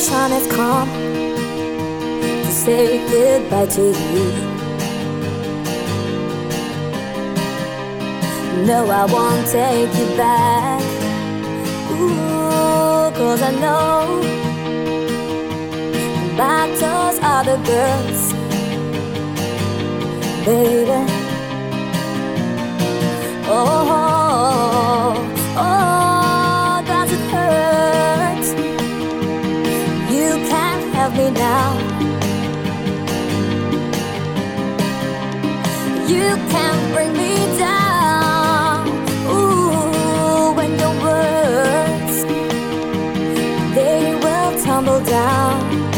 time has come to say goodbye to you. No, I won't take you back. Ooh, 'cause I know battles are the girls, baby. Oh, oh, does it hurt? You can't have me now. You can't bring me down. Ooh, when your words, they will tumble down.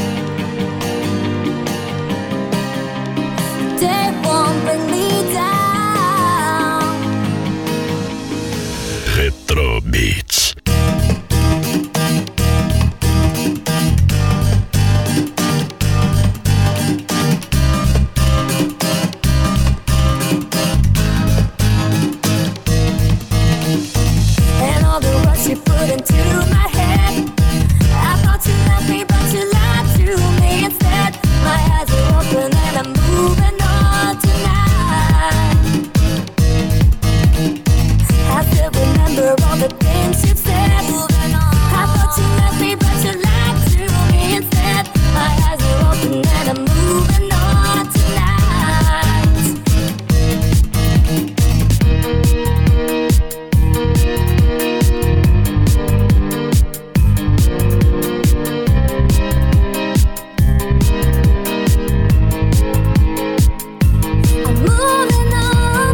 They won't bring me down. Retro Beats. And all the words you put into my head, I thought you loved me, but you lied to me instead. My eyes are open and I'm moving on tonight. I still remember all the things you said. Moving on. I thought you loved me, but you lied to me instead. My eyes are open and I'm moving on tonight. I'm moving on.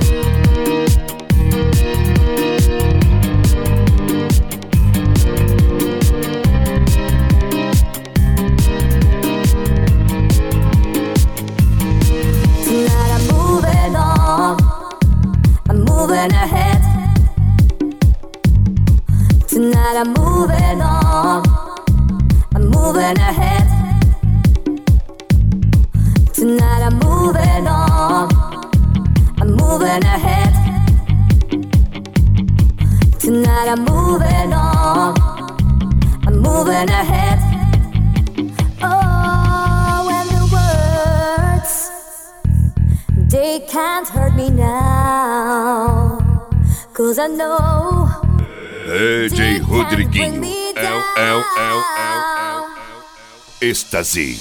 Tonight I'm moving on. I'm moving ahead. Tonight I'm moving on. I'm moving ahead. Tonight I'm moving on. I'm moving ahead. Tonight I'm moving on. I'm moving ahead. Oh, and the words, they can't hurt me now. 'Cause I know DJ Rodriguinho. Êxtase.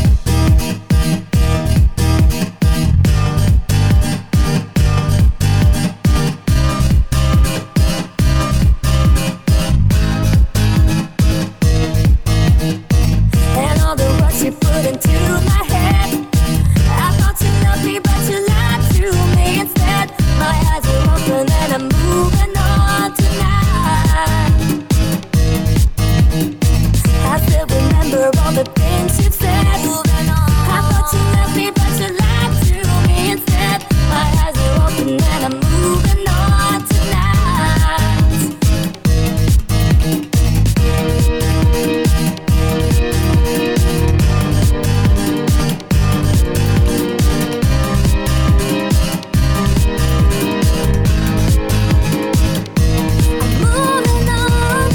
and all the words you put into my head. I thought you loved me, but you lied to me instead. My eyes are open and I'm moving on tonight. I still remember all the things you said. Moving on. I thought you loved me, but you lied to me instead. My eyes are open and I'm moving on tonight. Moving on.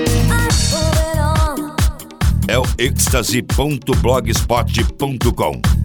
É o êxtase.blogspot.com.